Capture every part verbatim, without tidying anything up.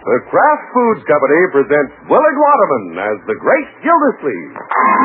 The Kraft Foods Company presents Willard Waterman as the Great Gildersleeve.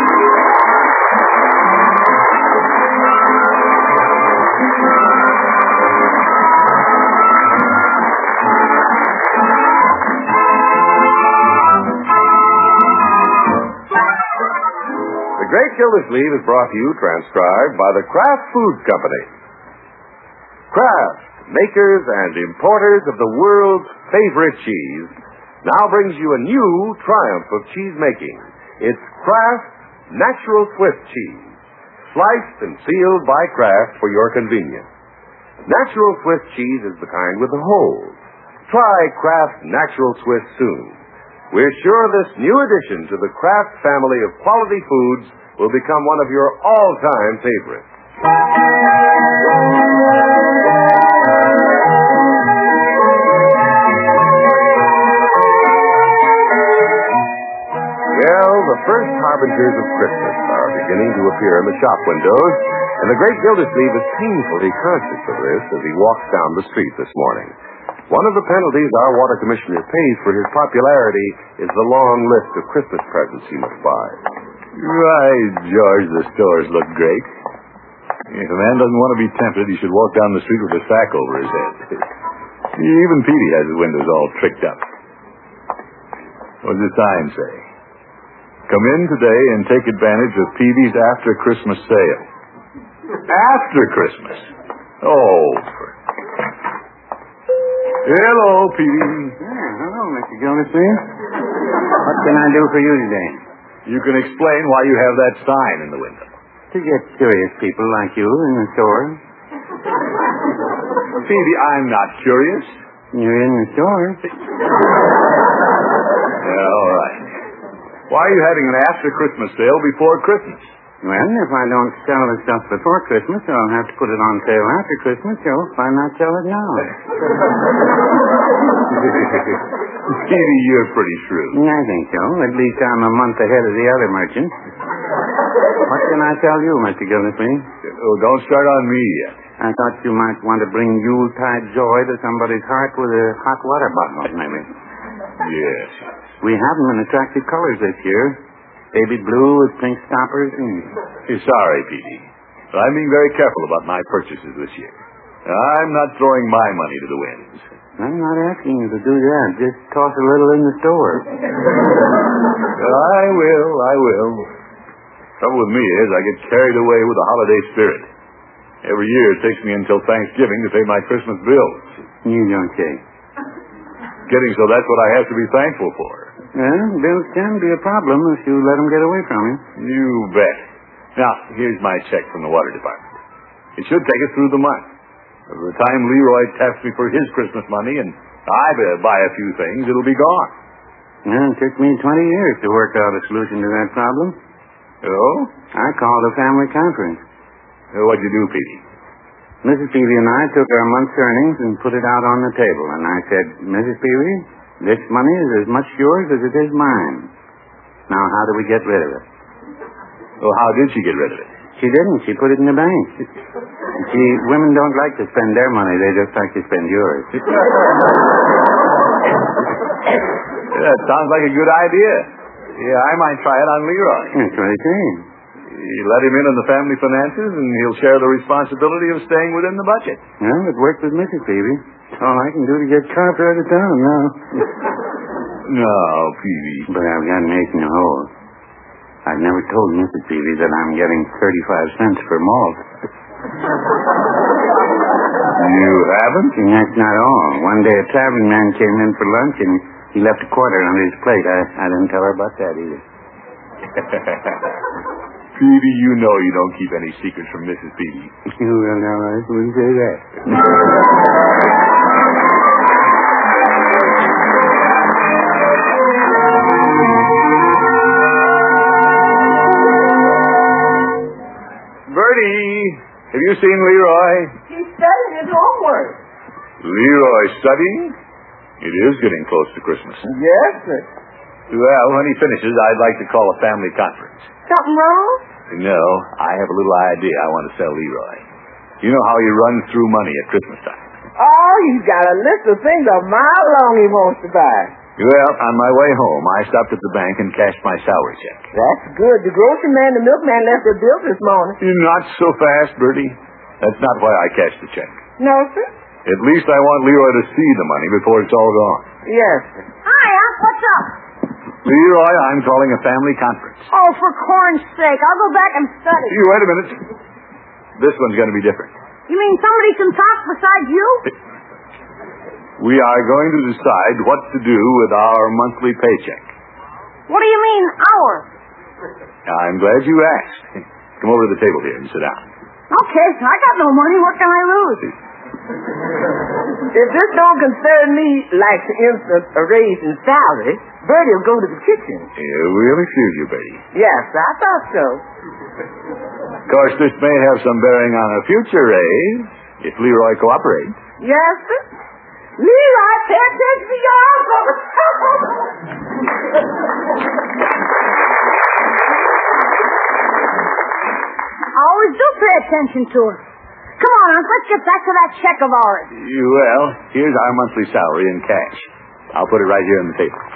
The Great Gildersleeve is brought to you, transcribed by the Kraft Foods Company. Kraft, makers and importers of the world's favorite cheese, now brings you a new triumph of cheese making. It's Kraft Natural Swiss Cheese, sliced and sealed by Kraft for your convenience. Natural Swiss cheese is the kind with the holes. Try Kraft Natural Swiss soon. We're sure this new addition to the Kraft family of quality foods will become one of your all-time favorites. Well, the first harbingers of Christmas are beginning to appear in the shop windows, and the Great Gildersleeve is painfully conscious of this as he walks down the street this morning. One of the penalties our water commissioner pays for his popularity is the long list of Christmas presents he must buy. Right, George, the stores look great. If a man doesn't want to be tempted, he should walk down the street with a sack over his head. Even Petey has his windows all tricked up. What does the sign say? Come in today and take advantage of Petey's after Christmas sale. After Christmas? Oh, for... Hello, Petey. Yeah, hello, Mister Gildersleeve. What can I do for you today? You can explain why you have that sign in the window. To get curious people like you in the store. Petey, I'm not curious. You're in the store. Yeah, all right. Why are you having an after Christmas sale before Christmas? Well, if I don't sell the stuff before Christmas, I'll have to put it on sale after Christmas, so why not sell it now? Petey, you're pretty shrewd. I think so. At least I'm a month ahead of the other merchants. What can I tell you, Mister Gildersleeve? Oh, don't start on me yet. I thought you might want to bring Yuletide joy to somebody's heart with a hot water bottle, maybe. Yes. We have them in attractive colors this year. Baby blue with pink stoppers. And... Sorry, Petey. But I'm being very careful about my purchases this year. I'm not throwing my money to the winds. I'm not asking you to do that. Just toss a little in the store. I will, I will. Trouble with me is I get carried away with the holiday spirit. Every year it takes me until Thanksgiving to pay my Christmas bills. You don't say. Getting so that's what I have to be thankful for. Well, bills can be a problem if you let them get away from you. You bet. Now, here's my check from the water department. It should take us through the month. By the time Leroy taps me for his Christmas money and I buy a few things, it'll be gone. Well, it took me twenty years to work out a solution to that problem. Oh? I called a family conference. Uh, what'd you do, Petey? Missus Peavy and I took our month's earnings and put it out on the table. And I said, Missus Peavy, this money is as much yours as it is mine. Now, how do we get rid of it? Well, how did she get rid of it? She didn't. She put it in the bank. See, women don't like to spend their money. They just like to spend yours. That sounds like a good idea. Yeah, I might try it on Leroy. That's what I say. You let him in on the family finances, and he'll share the responsibility of staying within the budget. Well, it worked with Missus Peavy. All I can do to get carpet out of town now. No, Peavy. But I've got an ace in the hole. I've never told Missus Peavy that I'm getting thirty-five cents for malt. You haven't? And that's not all. One day a traveling man came in for lunch, and he left a quarter on his plate. I, I didn't tell her about that either. Peavy, you know you don't keep any secrets from Missus Peavy. Well, now, I wouldn't say that. Bertie, have you seen Leroy? He's studying his homework. Leroy studying? It is getting close to Christmas. Yes, sir. Well, when he finishes, I'd like to call a family conference. Something wrong? No, I have a little idea I want to sell Leroy. You know how he runs through money at Christmas time. Oh, he's got a list of things a mile long he wants to buy. Well, on my way home, I stopped at the bank and cashed my salary check. That's good. The grocery man, the milkman left their bills this morning. Not so fast, Bertie. That's not why I cashed the check. No, sir? At least I want Leroy to see the money before it's all gone. Yes, sir. Hi, Unc. What's up? Leroy, I'm calling a family conference. Oh, for corn's sake. I'll go back and study. You wait a minute. This one's going to be different. You mean somebody can talk besides you? We are going to decide what to do with our monthly paycheck. What do you mean, ours? I'm glad you asked. Come over to the table here and sit down. Okay, I got no money. What can I lose? If this don't concern me, like, for instance, a raise in salary, Bertie will go to the kitchen. Yeah, we'll excuse you, Bertie. Yes, I thought so. Of course, this may have some bearing on a future raise, if Leroy cooperates. Yes, sir. Leroy, pay attention to your uncle. I always do pay attention to her. Come on, Unc. Let's get back to that check of ours. Well, here's our monthly salary in cash. I'll put it right here on the table.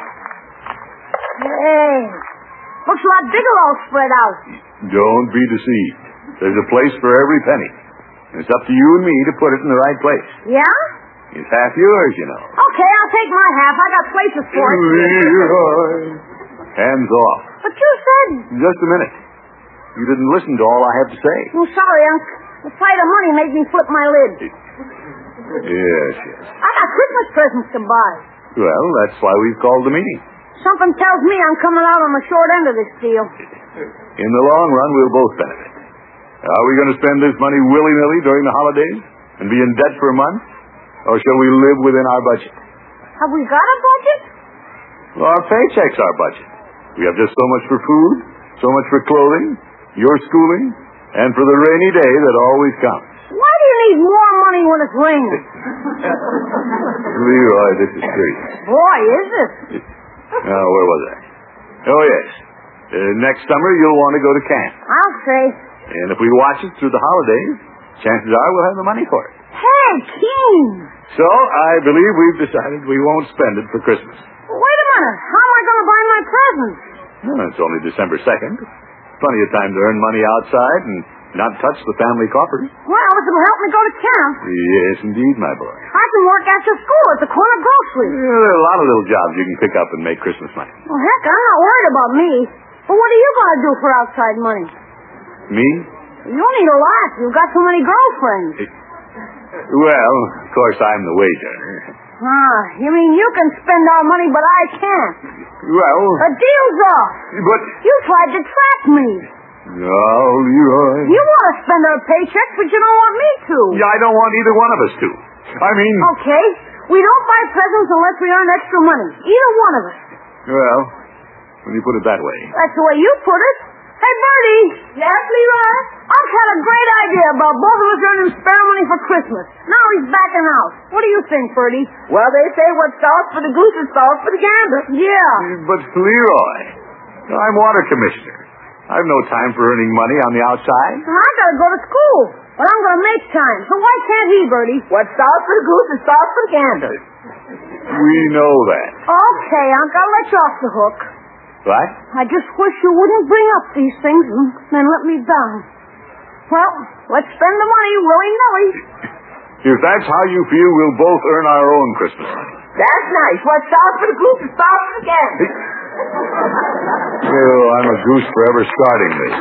Hey, looks a lot bigger all spread out. Don't be deceived. There's a place for every penny. It's up to you and me to put it in the right place. Yeah? It's half yours, you know. Okay, I'll take my half. I got places for it. Leroy. Hands off. But you said... Just a minute. You didn't listen to all I have to say. Oh, sorry, Unc. The sight of money made me flip my lid. Yes, yes. I got Christmas presents to buy. Well, that's why we've called the meeting. Something tells me I'm coming out on the short end of this deal. In the long run, we'll both benefit. Are we going to spend this money willy-nilly during the holidays and be in debt for a month? Or shall we live within our budget? Have we got a budget? Well, our paycheck's our budget. We have just so much for food, so much for clothing, your schooling, and for the rainy day that always comes. Why do you need more money when it's raining? Leroy, this is serious. Boy, is it? Now, where was I? Oh, yes. Uh, next summer, you'll want to go to camp. I'll say. And if we watch it through the holidays, chances are we'll have the money for it. Hey, Keen! So, I believe we've decided we won't spend it for Christmas. Wait a minute. How am I going to buy my presents? Well, it's only December second. Plenty of time to earn money outside and not touch the family coffers. Well, if it'll help me go to camp. Yes, indeed, my boy. I can work after school at the corner grocery. Yeah, there are a lot of little jobs you can pick up and make Christmas money. Well, heck, I'm not worried about me. But what are you going to do for outside money? Me? You don't need a lot. You've got so many girlfriends. Well, of course, I'm the wage earner. Ah, you mean you can spend our money, but I can't? Well... The deal's off. But... You tried to trap me. No, Leroy. You want to spend our paychecks, but you don't want me to. Yeah, I don't want either one of us to. I mean... Okay, we don't buy presents unless we earn extra money. Either one of us. Well, when you put it that way... That's the way you put it. Hey, Bertie. Yes, Leroy? I've had a great idea about both of us earning spare money for Christmas. Now he's backing out. What do you think, Bertie? Well, they say what's sauce for the goose is sauce for the gander. Yeah. But, Leroy, I'm water commissioner. I've no time for earning money on the outside. I gotta go to school, but I'm gonna make time. So why can't he, Bertie? What's sauce for the goose is sauce for the gander. We know that. Okay, Unc, I'll let you off the hook. What? I just wish you wouldn't bring up these things and then let me down. Well, let's spend the money willy-nilly. If that's how you feel, we'll both earn our own Christmas money. That's nice. What's sauce for the goose is sauce for the gander. Well, I'm a goose for ever starting this.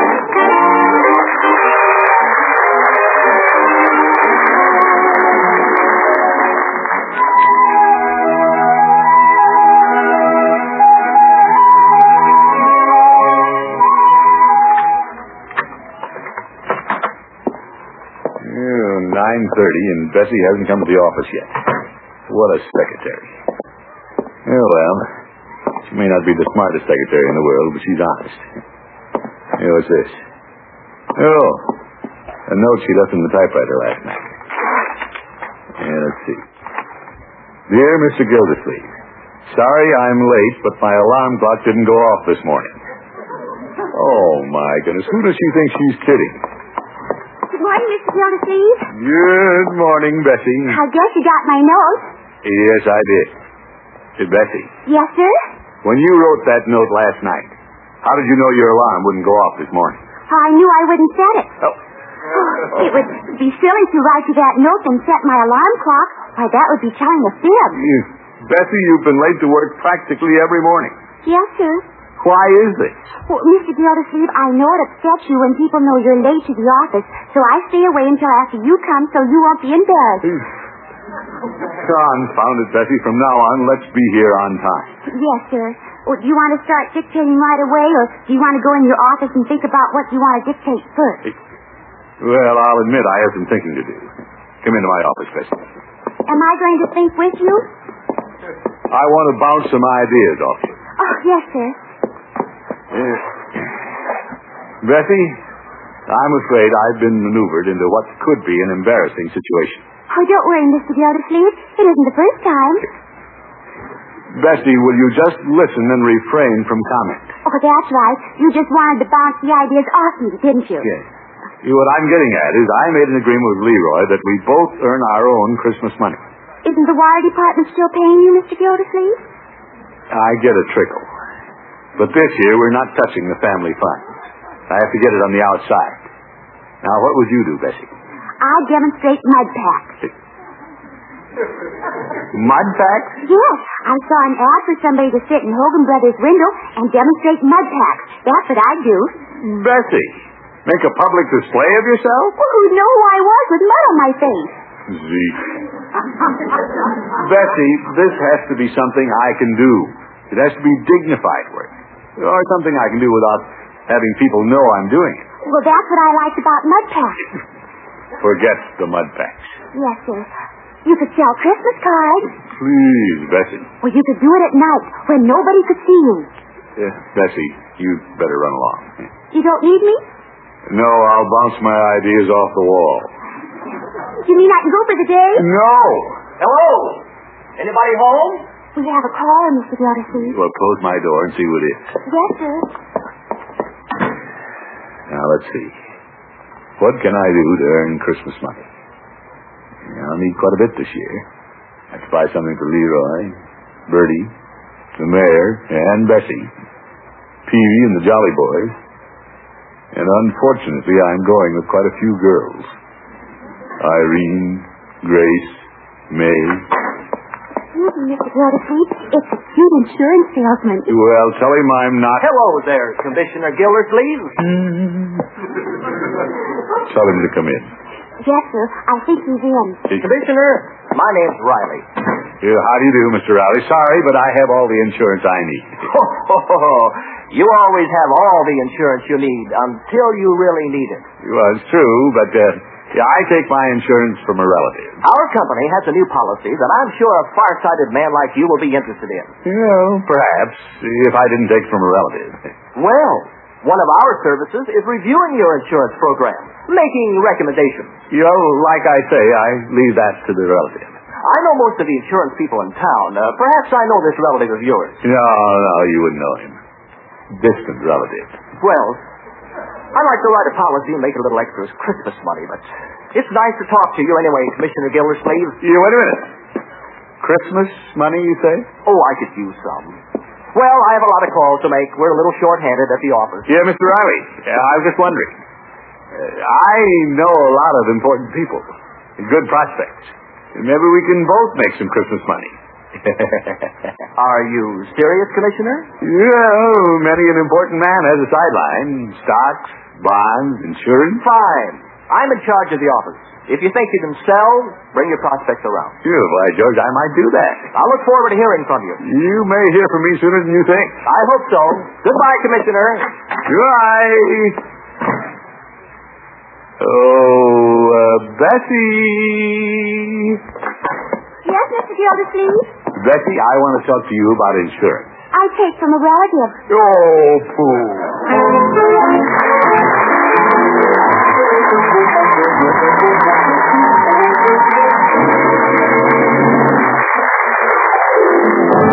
nine thirty, and Bessie hasn't come to the office yet. What a secretary. Oh, well, she may not be the smartest secretary in the world, but she's honest. Hey, what's this? Oh, a note she left in the typewriter last night. Yeah, let's see. Dear Mister Gildersleeve, sorry I'm late, but my alarm clock didn't go off this morning. Oh, my goodness, who does she think she's kidding? Good morning, Mister Gildersleeve. Good morning, Bessie. I guess you got my note. Yes, I did. Hey, Bessie, Yes, sir? when you wrote that note last night, how did you know your alarm wouldn't go off this morning? I knew I wouldn't set it. Oh. Oh, it would be silly to write you that note and set my alarm clock. Why, that would be telling a fib. You, Bessie, you've been late to work practically every morning. Yes, sir. Why is this? Well, Mister Gildersleeve, I know it upsets you when people know you're late to the office, so I stay away until after you come so you won't be embarrassed. Confound it, Bessie. From now on, let's be here on time. Yes, sir. Well, do you want to start dictating right away, or do you want to go in your office and think about what you want to dictate first? Well, I'll admit I have some thinking to do. Come into my office, Bessie. Am I going to think with you? I want to bounce some ideas off you. Oh, yes, sir. Yeah. Bessie, I'm afraid I've been maneuvered into what could be an embarrassing situation. Oh, don't worry, Mister Gildersleeve. It isn't the first time. Bessie, will you just listen and refrain from comment? Oh, that's right. You just wanted to bounce the ideas off me, didn't you? Yes. What I'm getting at is I made an agreement with Leroy that we both earn our own Christmas money. Isn't the wire department still paying you, Mister Gildersleeve? I get a trickle. But this year, we're not touching the family fund. I have to get it on the outside. Now, what would you do, Bessie? I'd demonstrate mud packs. Mud packs? Yes, I saw an ad for somebody to sit in Hogan Brothers' window and demonstrate mud packs. That's what I'd do. Bessie, make a public display of yourself? Well, who'd know who I was with mud on my face? Zeke. Bessie, this has to be something I can do. It has to be dignified work. Or something I can do without having people know I'm doing it. Well, that's what I liked about mud packs. Forget the mud packs. Yes, sir. You could sell Christmas cards. Please, Bessie. Well, you could do it at night when nobody could see you. Yeah, Bessie, you'd better run along. You don't need me? No, I'll bounce my ideas off the wall. You mean I can go for the day? No! Hello? Anybody home? We have a caller, Mister Gildersleeve. Well, close my door and see who it is. Yes, sir. Now, let's see. What can I do to earn Christmas money? I'll need quite a bit this year. I have to buy something for Leroy, Bertie, the mayor, and Bessie, Peavy and the Jolly Boys. And unfortunately, I'm going with quite a few girls. Irene, Grace, May. Excuse me, Mister Gildersleeve. It's a cute insurance salesman. Well, tell him I'm not... Hello there, Commissioner Gildersleeve. Tell him to come in. Yes, sir. I think he's in. Commissioner, my name's Riley. Yeah, how do you do, Mister Rowley? Sorry, but I have all the insurance I need. You always have all the insurance you need until you really need it. Well, it's true, but uh, yeah, I take my insurance from a relative. Our company has a new policy that I'm sure a far-sighted man like you will be interested in. Well, perhaps, if I didn't take from a relative. Well, one of our services is reviewing your insurance program, making recommendations. You know, like I say, I leave that to the relative. I know most of the insurance people in town. Uh, perhaps I know this relative of yours. No, no, you wouldn't know him. Distant relative. Well, I'd like to write a policy and make a little extra as Christmas money, but it's nice to talk to you anyway, Commissioner Gildersleeve. Yeah, wait a minute. Christmas money, you say? Oh, I could use some. Well, I have a lot of calls to make. We're a little short-handed at the office. Yeah, Mister Riley. Yeah, I was just wondering. Uh, I know a lot of important people. Good prospects. Maybe we can both make some Christmas money. Are you serious, Commissioner? Yeah, many an important man has a sideline. Stocks, bonds, insurance. Fine. I'm in charge of the office. If you think you can sell, bring your prospects around. Sure, why, George, I might do that. I look forward to hearing from you. You may hear from me sooner than you think. I hope so. Goodbye, Commissioner. Goodbye. Oh, uh, Bessie. Yes, Mister Gildersleeve? Bessie, I want to talk to you about insurance. I take from a relative. Oh, fool.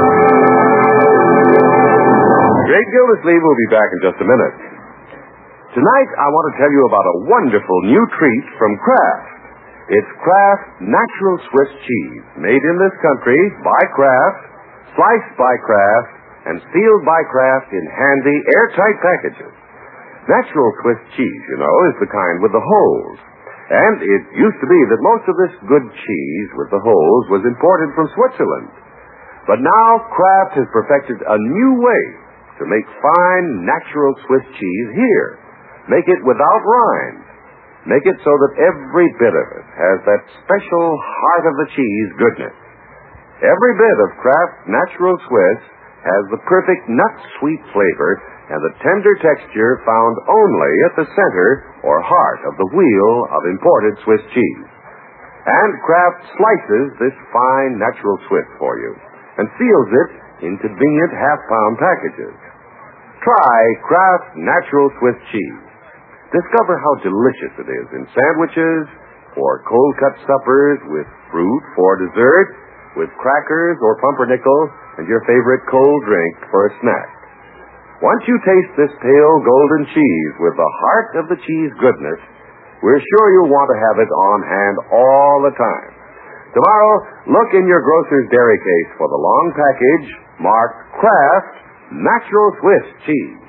Great Gildersleeve will be back in just a minute. Tonight, I want to tell you about a wonderful new treat from Kraft. It's Kraft Natural Swiss Cheese, made in this country by Kraft, sliced by Kraft, and sealed by Kraft in handy, airtight packages. Natural Swiss cheese, you know, is the kind with the holes. And it used to be that most of this good cheese with the holes was imported from Switzerland. But now Kraft has perfected a new way to make fine, natural Swiss cheese here. Make it without rind. Make it so that every bit of it has that special heart of the cheese goodness. Every bit of Kraft Natural Swiss has the perfect nut-sweet flavor and the tender texture found only at the center or heart of the wheel of imported Swiss cheese. And Kraft slices this fine natural Swiss for you and seals it in convenient half-pound packages. Try Kraft Natural Swiss cheese. Discover how delicious it is in sandwiches, for cold-cut suppers, with fruit for dessert, with crackers or pumpernickel, and your favorite cold drink for a snack. Once you taste this pale golden cheese with the heart of the cheese goodness, we're sure you'll want to have it on hand all the time. Tomorrow, look in your grocer's dairy case for the long package marked Kraft Natural Swiss Cheese.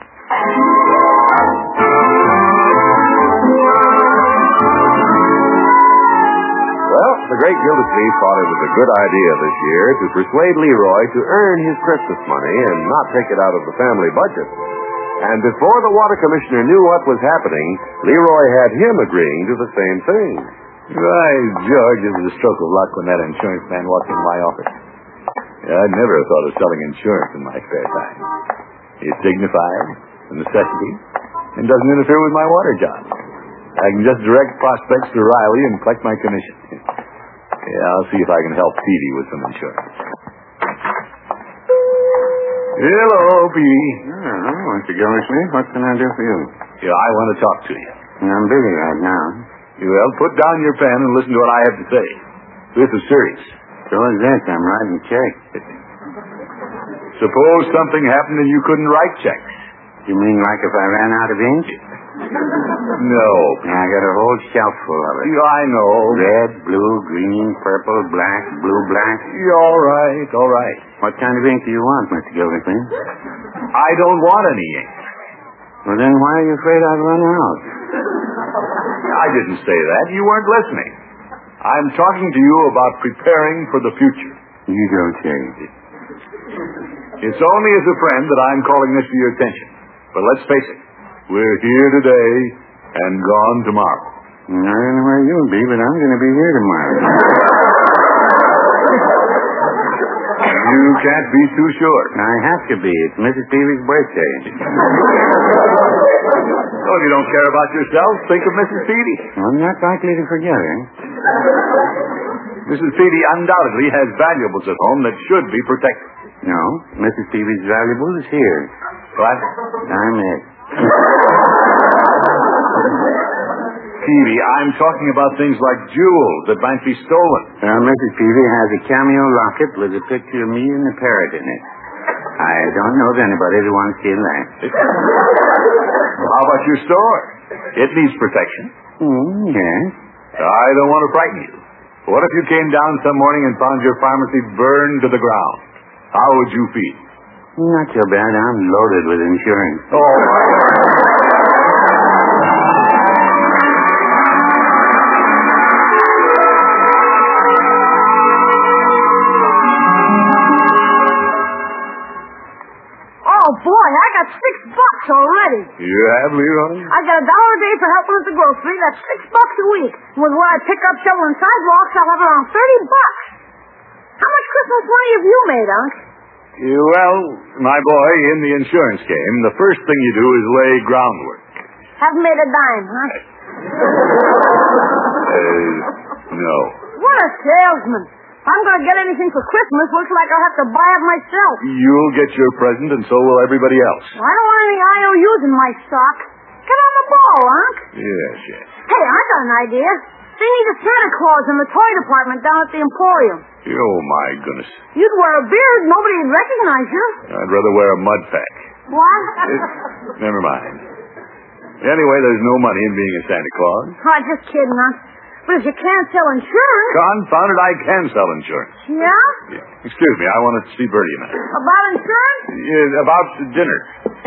Well, the great Gildersleeve thought it was a good idea this year to persuade Leroy to earn his Christmas money and not take it out of the family budget. And before the water commissioner knew what was happening, Leroy had him agreeing to the same thing. Why, George, it was a stroke of luck when that insurance man walked into my office. Yeah, I'd never have thought of selling insurance in my spare time. It's dignified, a necessity, and doesn't interfere with my water job. I can just direct prospects to Riley and collect my commission. Yeah, I'll see if I can help Petey with some insurance. Hello, Petey. Oh, Mister Gildersleeve, what can I do for you? Yeah, I want to talk to you. I'm busy right now. Well, put down your pen and listen to what I have to say. This is serious. So is this. I'm writing checks. Suppose something happened and you couldn't write checks. You mean like if I ran out of ink? No. I got a whole shelf full of it. Yeah, I know. Red, blue, green, purple, black, blue, black. Yeah, all right, all right. What kind of ink do you want, Mister Gildersleeve? I don't want any ink. Well, then why are you afraid I'd run out? I didn't say that. You weren't listening. I'm talking to you about preparing for the future. You don't say. It's only as a friend that I'm calling this to your attention. But let's face it, we're here today and gone tomorrow. I don't know where you'll be, but I'm going to be here tomorrow. You can't be too sure. I have to be. It's Missus Peavy's birthday. Well, you don't care about yourself. Think of Missus Peavy. I'm not likely to forget her. Missus Peavy undoubtedly has valuables at home that should be protected. No, Missus Peavy's valuable is here. What? I'm it. Peavy, I'm talking about things like jewels that might be stolen. Well, Missus Peavy has a cameo locket with a picture of me and the parrot in it. I don't know of anybody who wants to steal that. How about your store? It needs protection. Mm, yes. I don't want to frighten you. What if you came down some morning and found your pharmacy burned to the ground? How would you feel? Not so bad. I'm loaded with insurance. Oh, Oh, boy, I got six bucks already. you have, Leroy? I got a dollar a day for helping at the grocery. That's six bucks a week. With what I pick up shoveling sidewalks, I'll have around thirty bucks. How much Christmas money have you made, Unc? You, well, my boy, in the insurance game, the first thing you do is lay groundwork. Haven't made a dime, huh? Uh, no. What a salesman. If I'm going to get anything for Christmas, looks like I'll have to buy it myself. You'll get your present, and so will everybody else. I don't want any I O Us in my stock. Get on the ball, Unc. Yes, yes. Hey, I got an idea. They need a Santa Claus in the toy department down at the Emporium. Oh, my goodness. You'd wear a beard, nobody'd recognize you. I'd rather wear a mud pack. What? Never mind. Anyway, there's no money in being a Santa Claus. Oh, just kidding, huh? But if you can't sell insurance... Confound it, I can sell insurance. Yeah? Yeah. Excuse me, I want to see Bertie a minute. About insurance? Yeah, about dinner.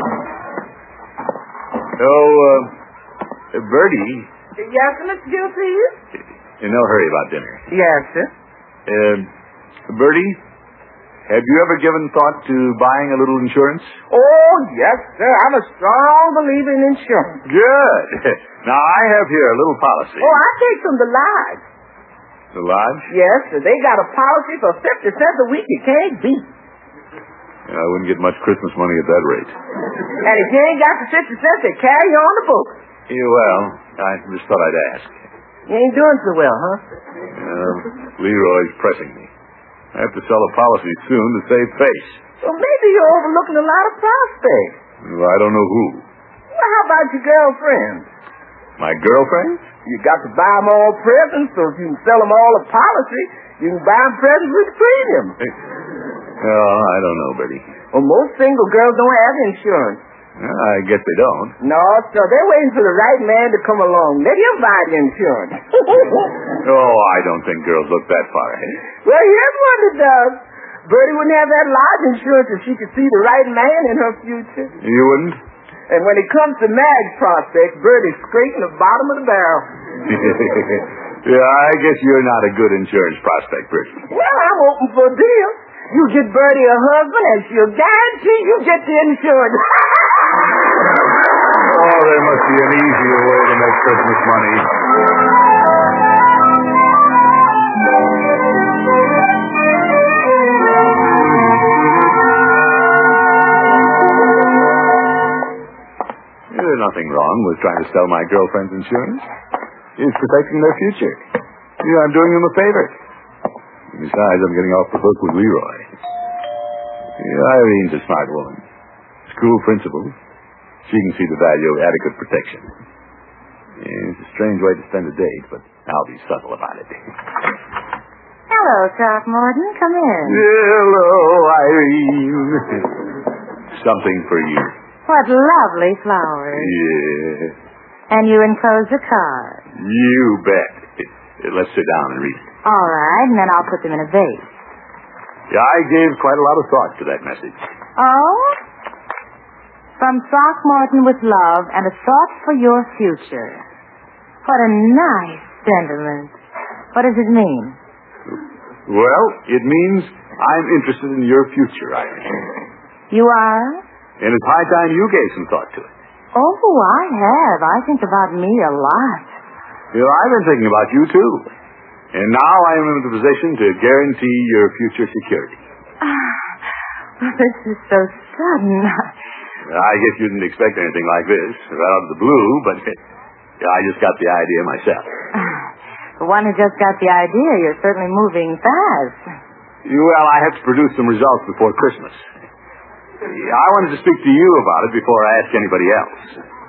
Oh, uh, Bertie, Yes, Mister Gill, please? in no hurry about dinner. Yes, sir. Uh, Bertie, have you ever given thought to buying a little insurance? Oh, yes, sir. I'm a strong believer in insurance. Good. Now, I have here a little policy. Oh, I take from the lodge. The lodge? Yes, sir. They got a policy for fifty cents a week. You can't beat. Yeah, I wouldn't get much Christmas money at that rate. And if you ain't got the fifty cents, they carry you on the book. Yeah, well, I just thought I'd ask. You ain't doing so well, huh? Uh, Leroy's pressing me. I have to sell a policy soon to save face. Well, maybe you're overlooking a lot of prospects. Well, I don't know who. Well, how about your girlfriends? My girlfriend? You got to buy them all presents, so if you can sell them all a policy, you can buy them presents with the premium. Oh, I don't know, Bertie. Well, most single girls don't have insurance. Well, I guess they don't. No, sir. They're waiting for the right man to come along. Let him buy the insurance. Oh, I don't think girls look that far ahead. Well, here's one that does. Bertie wouldn't have that lodge insurance if she could see the right man in her future. You wouldn't? And when it comes to marriage prospects, Bertie's scraping the bottom of the barrel. Yeah, I guess you're not a good insurance prospect, Bertie. Well, I'm open for a deal. You get Bertie a husband, and she'll guarantee you get the insurance. Oh, there must be an easier way to make Christmas money. There's nothing wrong with trying to sell my girlfriend's insurance. It's protecting their future. Yeah, I'm doing them a favor. Besides, I'm getting off the hook with Leroy. Yeah, Irene's a smart woman. School principal. She can see the value of adequate protection. Yeah, it's a strange way to spend a date, but I'll be subtle about it. Hello, Throckmorton. Come in. Hello, Irene. Something for you. What lovely flowers. Yeah. And you enclosed a card. You bet. Let's sit down and read it. All right, and then I'll put them in a vase. Yeah, I gave quite a lot of thought to that message. Oh? From Throckmorton with love and a thought for your future. What a nice sentiment. What does it mean? Well, it means I'm interested in your future, Irene. You are? And it's high time you gave some thought to it. Oh, I have. I think about me a lot. You know, I've been thinking about you, too. And now I'm in the position to guarantee your future security. Ah, this is so sudden. I guess you didn't expect anything like this, right out of the blue, but I just got the idea myself. For one who just got the idea, you're certainly moving fast. Well, I have to produce some results before Christmas. I wanted to speak to you about it before I ask anybody else.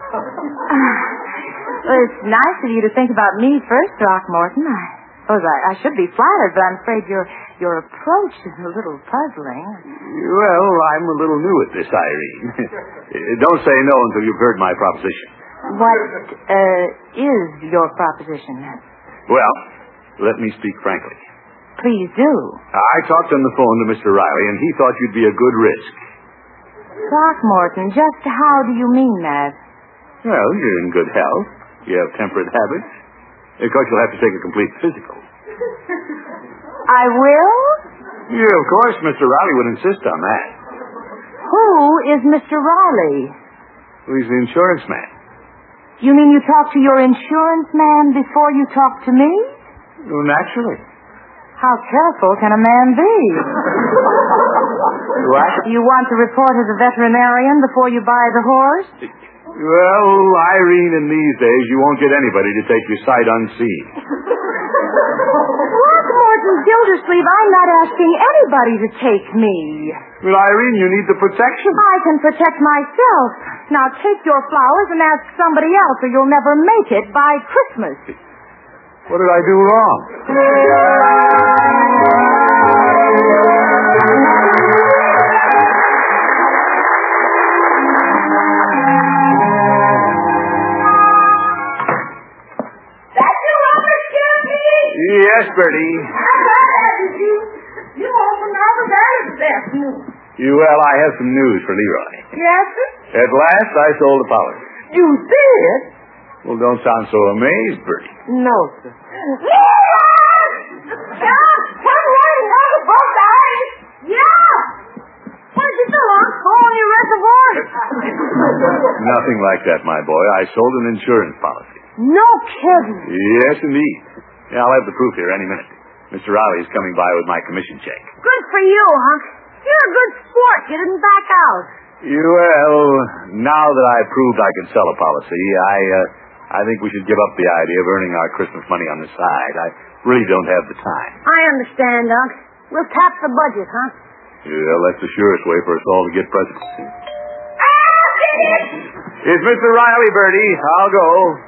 Well, it's nice of you to think about me first, Throckmorton. I suppose I, I should be flattered, but I'm afraid your your approach is a little puzzling. Well, I'm a little new at this, Irene. Don't say no until you've heard my proposition. What uh, is your proposition? Well, let me speak frankly. Please do. I talked on the phone to Mister Riley, and he thought you'd be a good risk. Throckmorton, just how do you mean that? Well, you're in good health. You have temperate habits. Of course, you'll have to take a complete physical. I will? Yeah, of course, Mister Riley would insist on that. Who is Mister Riley? Well, he's the insurance man. You mean you talk to your insurance man before you talk to me? Well, naturally. How careful can a man be? What? You want to report as a veterinarian before you buy the horse? Well, Irene, in these days, you won't get anybody to take your sight unseen. Throckmorton Gildersleeve, I'm not asking anybody to take me. Well, Irene, you need the protection. I can protect myself. Now take your flowers and ask somebody else, or you'll never make it by Christmas. What did I do wrong? Bertie. You, you opened all the valleys this afternoon. You, well, I have some news for Leroy. Yes, sir? At last, I sold a policy. You did? Well, don't sound so amazed, Bertie. No, sir. Leroy! John, come running out of both eyes. Yeah. What did you do, Unc? Go on your reservoir? Nothing like that, my boy. I sold an insurance policy. No kidding. Yes, indeed. Yeah, I'll have the proof here any minute. Mister Riley is coming by with my commission check. Good for you, Unc. You're a good sport. You didn't back out. You, well, now that I've proved I can sell a policy, I, uh, I think we should give up the idea of earning our Christmas money on the side. I really don't have the time. I understand, Unc. We'll tap the budget, huh? Yeah, that's the surest way for us all to get presents. Ah, get it! It's Mister Riley, Bertie. I'll go.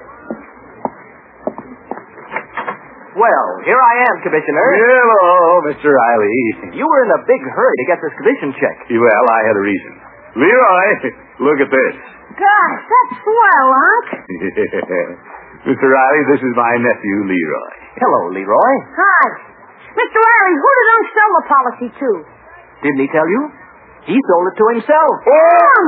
Well, here I am, Commissioner. Hello, Mister Riley. You were in a big hurry to get this commission check. Well, I had a reason. Leroy, look at this. Gosh, that's swell, Unc. Mister Riley, this is my nephew, Leroy. Hello, Leroy. Hi. Mister Riley, who did Unc sell the policy to? Didn't he tell you? He sold it to himself. Oh!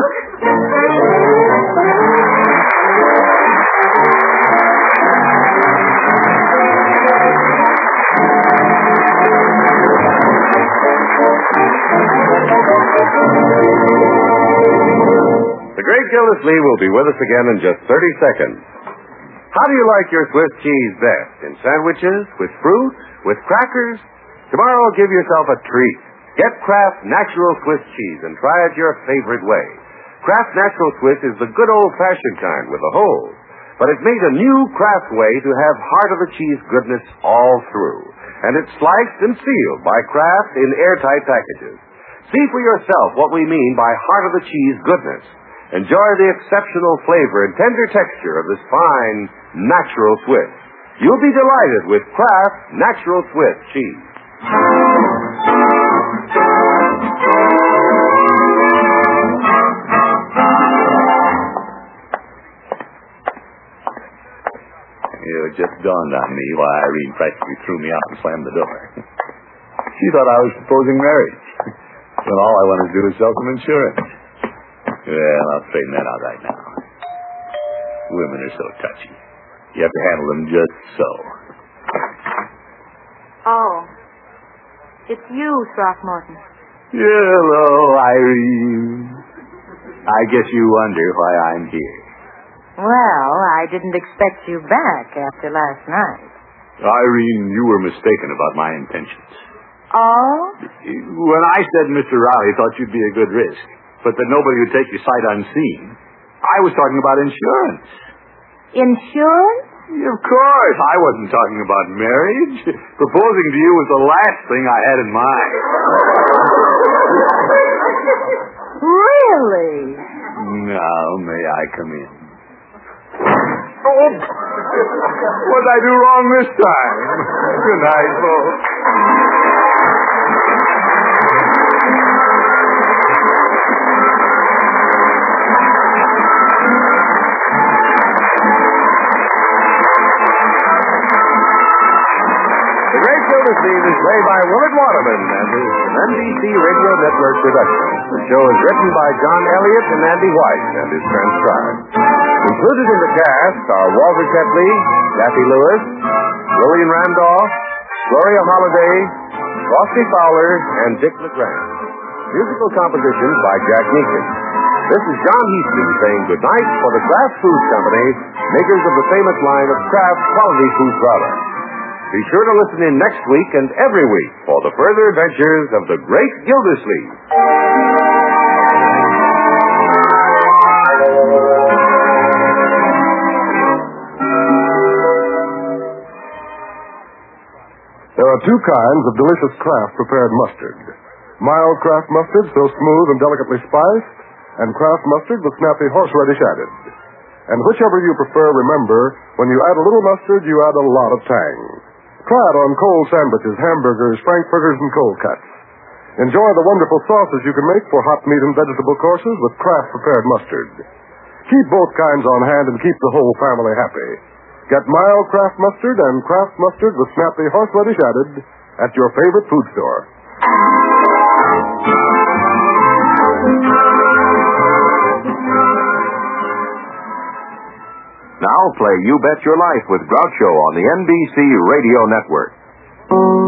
The Great Gildersleeve will be with us again in just thirty seconds. How do you like your Swiss cheese best? In sandwiches? With fruit? With crackers? Tomorrow, give yourself a treat. Get Kraft Natural Swiss cheese and try it your favorite way. Kraft Natural Swiss is the good old-fashioned kind with a hole. But it's made a new Kraft way to have heart-of-the-cheese goodness all through. And it's sliced and sealed by Kraft in airtight packages. See for yourself what we mean by heart-of-the-cheese goodness. Enjoy the exceptional flavor and tender texture of this fine, natural Swiss. You'll be delighted with Kraft Natural Swiss cheese. It just dawned on me why Irene practically threw me out and slammed the door. She thought I was proposing marriage, when all I wanted to do was sell some insurance. Well, I'll straighten that out right now. Women are so touchy. You have to handle them just so. Oh. It's you, Throckmorton. Hello, Irene. I guess you wonder why I'm here. Well, I didn't expect you back after last night. Irene, you were mistaken about my intentions. Oh? When I said Mister Riley thought you'd be a good risk, but that nobody would take you sight unseen, I was talking about insurance. Insurance? Of course. I wasn't talking about marriage. Proposing to you was the last thing I had in mind. Really? Now, may I come in? Oh, what did I do wrong this time? Good night, folks. The Great Gildersleeve is played by Willard Waterman and is an N B C Radio Network production. The show is written by John Elliott and Andy White and is transcribed. Included in the cast are Walter Tetley, Kathy Lewis, Lillian Randolph, Gloria Holliday, Frosty Fowler, and Dick McGrath. Musical compositions by Jack Meakin. This is John Heaston saying goodnight for the Kraft Food Company, makers of the famous line of Kraft quality food products. Be sure to listen in next week and every week for the further adventures of the Great Gildersleeve. There are two kinds of delicious Kraft prepared mustard. Mild Kraft mustard, so smooth and delicately spiced, and Kraft mustard with snappy horseradish added. And whichever you prefer, remember, when you add a little mustard, you add a lot of tang. Try it on cold sandwiches, hamburgers, frankfurters, and cold cuts. Enjoy the wonderful sauces you can make for hot meat and vegetable courses with Kraft prepared mustard. Keep both kinds on hand and keep the whole family happy. Get mild Kraft Mustard and Kraft Mustard with snappy horseradish added at your favorite food store. Now play You Bet Your Life with Groucho on the N B C Radio Network.